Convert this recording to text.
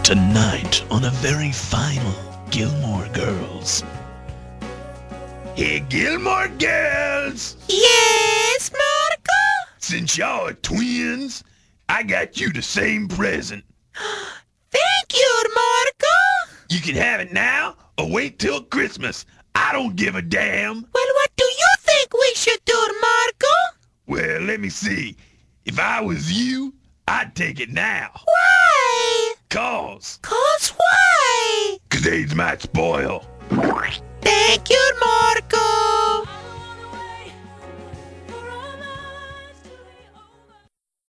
Tonight on a very final Gilmore Girls. Hey, Gilmore Girls! Yes, Marco? Since y'all are twins, I got you the same present. Thank you, Marco. You can have it now or wait till Christmas. I don't give a damn. Well, what do you think we should do, Marco? Well, let me see. If I was you, I'd take it now. Why? Cause Why? AIDS might spoil. Thank you,